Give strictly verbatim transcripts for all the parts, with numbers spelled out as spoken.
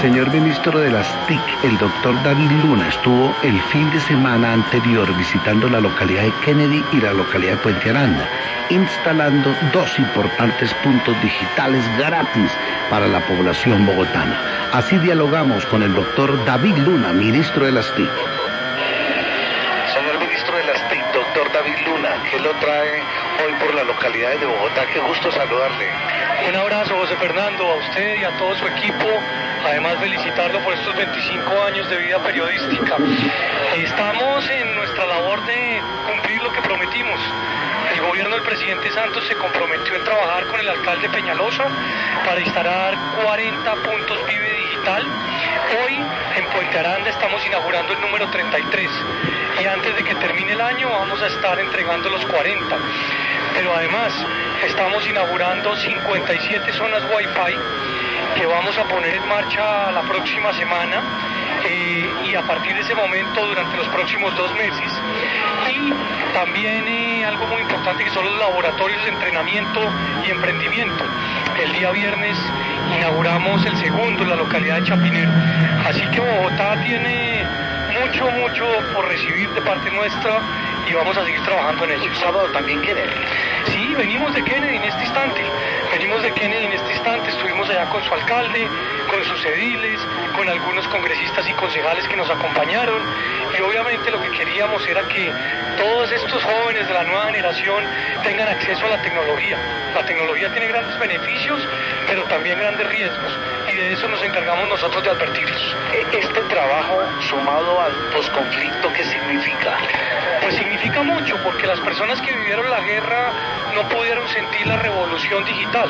señor ministro de las T I C, el doctor David Luna, estuvo el fin de semana anterior visitando la localidad de Kennedy y la localidad de Puente Aranda, instalando dos importantes puntos digitales gratis para la población bogotana. Así dialogamos con el doctor David Luna, ministro de las T I C. Señor ministro de las T I C, doctor David Luna, ¿qué lo trae hoy por las localidades de Bogotá? Qué gusto saludarle. Un abrazo, José Fernando, a usted y a todo su equipo. Además, felicitarlo por estos veinticinco años de vida periodística. Estamos en nuestra labor de cumplir lo que prometimos. El gobierno del presidente Santos se comprometió en trabajar con el alcalde Peñalosa para instalar cuarenta puntos Vive Digital. Hoy en Puente Aranda estamos inaugurando el número treinta y tres y antes de que termine el año vamos a estar entregando los cuarenta. Pero además estamos inaugurando cincuenta y siete zonas Wi-Fi que vamos a poner en marcha la próxima semana eh, y a partir de ese momento durante los próximos dos meses. Y también eh, algo muy importante que son los laboratorios de entrenamiento y emprendimiento. El día viernes inauguramos el segundo en la localidad de Chapinero. Así que Bogotá tiene mucho, mucho por recibir de parte nuestra y vamos a seguir trabajando en ello. Sábado también Kennedy. Sí, venimos de Kennedy en este instante. Venimos de Kennedy en este instante. Estuvimos allá con su alcalde, con sus ediles, con algunos congresistas y concejales que nos acompañaron. Y obviamente lo que queríamos era que todos estos jóvenes de la nueva generación tengan acceso a la tecnología. La tecnología tiene grandes beneficios, pero también grandes riesgos. Y de eso nos encargamos nosotros de advertirlos. Este trabajo sumado al posconflicto, ¿qué significa? Pues significa mucho, porque las personas que vivieron la guerra no pudieron sentir la revolución digital.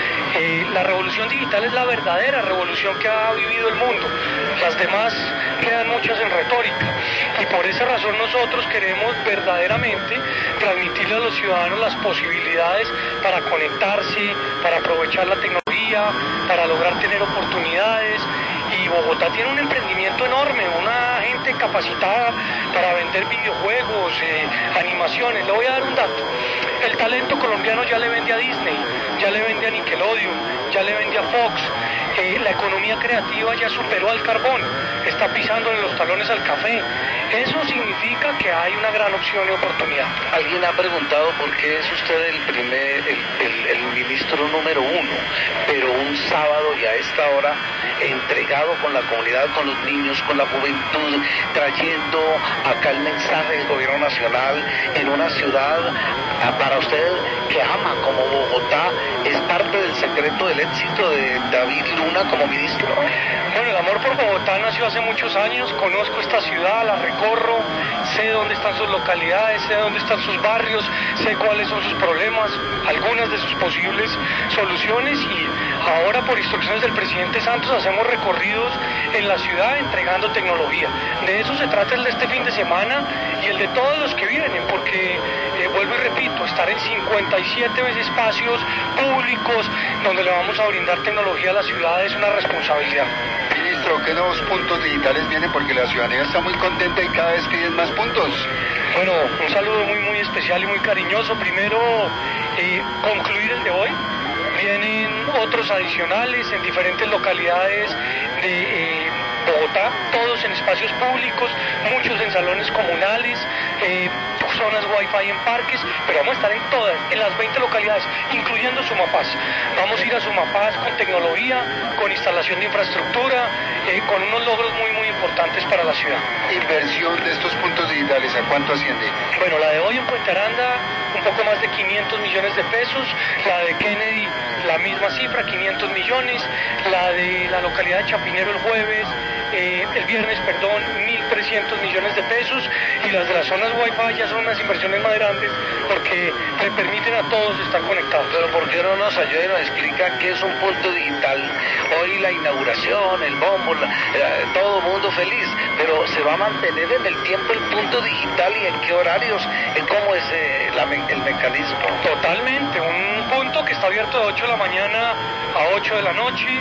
Eh, la revolución digital es la verdadera revolución que ha vivido el mundo. Las demás quedan muchas en retórica. Y por esa razón nosotros queremos verdaderamente transmitirle a los ciudadanos las posibilidades para conectarse, para aprovechar la tecnología, para lograr tener oportunidades. Y Bogotá tiene un emprendimiento enorme, una gente capacitada para vender videojuegos, eh, animaciones. Le voy a dar un dato. El talento colombiano ya le vende a Disney, ya le vende a Nickelodeon, ya le vende a Fox. Eh, la economía creativa ya superó al carbón, está pisando en los talones al café. Eso significa que hay una gran opción y oportunidad. Alguien ha preguntado por qué es usted el primer, el, el, el ministro número uno, pero un sábado y a esta hora entregado con la comunidad, con los niños, con la juventud, trayendo acá el mensaje del gobierno nacional en una ciudad para usted que ama como Bogotá. ¿Es parte del secreto del éxito de David Luna como ministro? Bueno, el amor por Bogotá nació hace muchos años. Conozco esta ciudad, la recorro, sé dónde están sus localidades, sé dónde están sus barrios, sé cuáles son sus problemas, algunas de sus posibles soluciones, y ahora por instrucciones del presidente Santos hacemos recorridos en la ciudad entregando tecnología. De eso se trata el de este fin de semana y el de todos los que vienen, porque eh, vuelvo y repito, estar en cincuenta y siete espacios públicos donde le vamos a brindar tecnología a la ciudad es una responsabilidad. Ministro, ¿qué nuevos puntos digitales vienen? Porque la ciudadanía está muy contenta y cada vez piden más puntos. Bueno, un saludo muy muy especial y muy cariñoso. Primero, eh, concluir el de hoy. Vienen otros adicionales en diferentes localidades de eh, Bogotá, todos en espacios públicos, muchos en salones comunales, eh, zonas Wi-Fi en parques, pero vamos a estar en todas, en las veinte localidades, incluyendo Sumapaz. Vamos a ir a Sumapaz con tecnología, con instalación de infraestructura, eh, con unos logros muy muy importantes para la ciudad. Inversión de estos puntos digitales, ¿a cuánto asciende? Bueno, la de hoy en Puente Aranda, un poco más de quinientos millones de pesos, la de Kennedy, la misma cifra, quinientos millones, la de la localidad de Chapinero el jueves, eh, el viernes, perdón, mil trescientos millones de pesos, y las de las zonas Wi-Fi ya son unas inversiones más grandes porque le permiten a todos estar conectados. Pero ¿por qué no nos ayuda y nos explica qué es un punto digital? Hoy la inauguración, el bombo, la, eh, todo mundo feliz, pero ¿se va a mantener en el tiempo el punto digital y en qué horarios? ¿Cómo es eh, la, el mecanismo? Totalmente, un punto que está abierto de ocho de la mañana a ocho de la noche,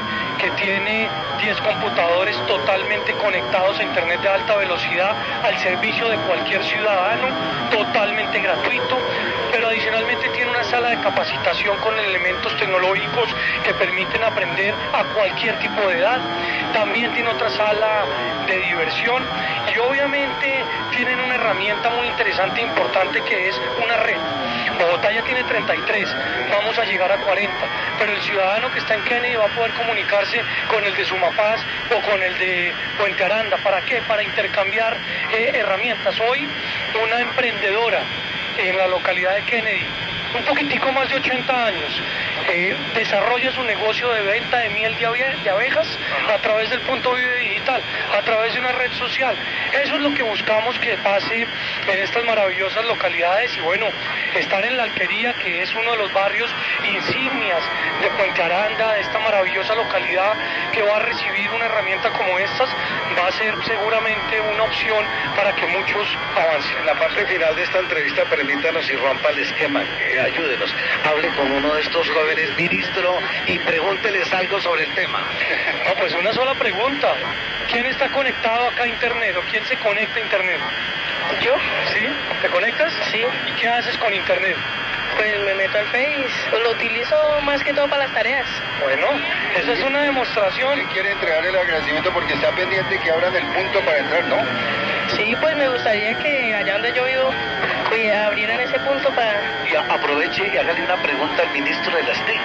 que tiene diez computadores totalmente conectados a internet de alta velocidad al servicio de cualquier ciudadano, totalmente gratuito, pero adicionalmente tiene una sala de capacitación con elementos tecnológicos que permiten aprender a cualquier tipo de edad. También tiene otra sala de diversión y obviamente tienen una herramienta muy interesante e importante que es una red. Bogotá ya tiene treinta y tres, vamos a llegar a cuarenta, pero el ciudadano que está en Kennedy va a poder comunicarse con el de Sumapaz o con el de Puente Aranda. ¿Para qué? Para intercambiar eh, herramientas. Hoy una emprendedora en la localidad de Kennedy, un poquitico más de ochenta años, eh, desarrolla su negocio de venta de miel de, abe de abejas a través del punto Vive Digital, a través de una red social. Eso es lo que buscamos que pase en estas maravillosas localidades y bueno, estar en La Alquería, que es uno de los barrios insignias de Puente Aranda, de esta maravillosa localidad que va a recibir una herramienta como estas, va a ser seguramente una opción para que muchos avancen. En la parte final de esta entrevista, permítanos y rompa el esquema, eh, ayúdenos, hable con uno de estos jóvenes, ministro, y pregúnteles algo sobre el tema. No, pues una sola pregunta. ¿Quién está conectado acá a internet o quién se conecta a internet? ¿Yo? ¿Sí? ¿Te conectas? Sí. ¿Y qué haces con internet? Pues me meto al Face, lo utilizo más que todo para las tareas. Bueno, esa es una demostración. ¿Quién quiere entregar el agradecimiento porque está pendiente que abran el punto para entrar, no? Sí, pues me gustaría que allá donde yo vivo pues, abrieran ese punto para... Y a- aproveche y hágale una pregunta al ministro de las T I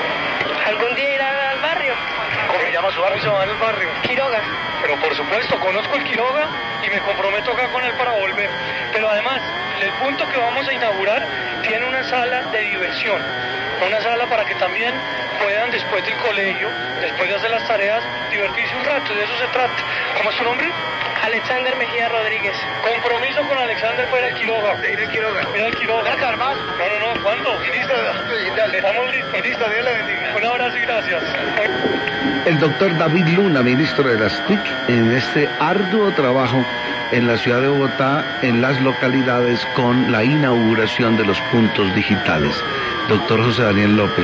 C. algún día ir al barrio. ¿Cómo se llama su barrio? Se va en el barrio. Quiroga. Pero por supuesto, conozco el Quiroga y me comprometo acá con él para volver. Pero además, el punto que vamos a inaugurar tiene una sala de diversión. Una sala para que también puedan, después del colegio, después de hacer las tareas, divertirse un rato. De eso se trata. ¿Cómo es tu nombre? Alexander Mejía Rodríguez. Compromiso con Alexander para el Quiroga. De ir al Quiroga. Mira el Quiroga. ¿Vas a armar? No, no, no. ¿Cuándo? Ministro, dale. Estamos listos. Ministro, Dios le bendiga. Un abrazo y gracias. El doctor David Luna, ministro de las T I C, en este arduo trabajo en la ciudad de Bogotá, en las localidades, con la inauguración de los puntos digitales. Doctor José Daniel López.